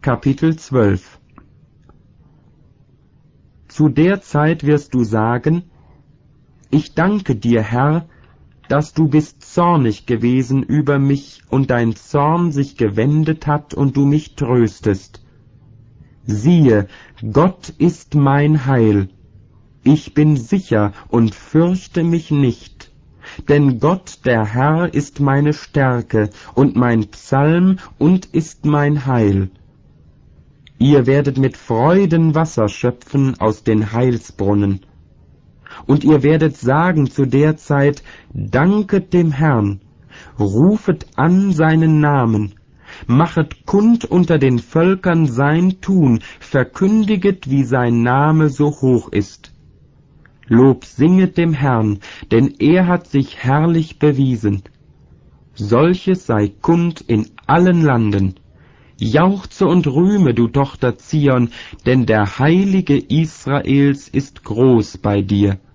Kapitel 12. Zu der Zeit wirst du sagen: Ich danke dir, Herr, dass du bist zornig gewesen über mich und dein Zorn sich gewendet hat und du mich tröstest. Siehe, Gott ist mein Heil. Ich bin sicher und fürchte mich nicht. Denn Gott, der Herr, ist meine Stärke und mein Psalm und ist mein Heil. Ihr werdet mit Freuden Wasser schöpfen aus den Heilsbrunnen. Und ihr werdet sagen zu der Zeit: Danket dem Herrn, rufet an seinen Namen, machet kund unter den Völkern sein Tun, verkündiget, wie sein Name so hoch ist. Lob singet dem Herrn, denn er hat sich herrlich bewiesen. Solches sei kund in allen Landen. Jauchze und rühme, du Tochter Zion, denn der Heilige Israels ist groß bei dir.